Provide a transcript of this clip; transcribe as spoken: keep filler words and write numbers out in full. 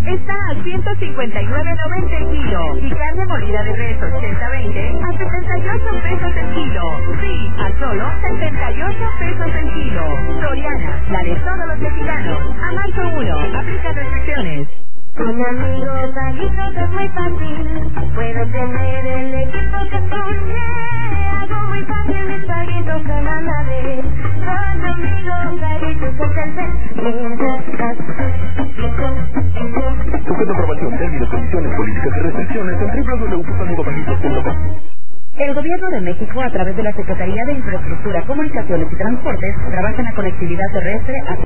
está a ciento cincuenta y nueve noventa el kilo. Y carne molida de res ochenta veinte a setenta y ocho pesos el kilo. Sí, a solo setenta y ocho pesos el kilo. Soriana, la de todos los mexicanos. A marzo uno, aplica restricciones. Con amigos, amigos es muy fácil. Puedo tener el equipo que soñé. Hago muy fácil mis paguitos semanales. Con amigos, paguitos es el ser. Sujeto a aprobación, términos, condiciones, políticas y restricciones en w w w punto amigopaguitos punto com. El Gobierno de México, a través de la Secretaría de Infraestructura, Comunicaciones y Transportes, trabaja en la conectividad terrestre a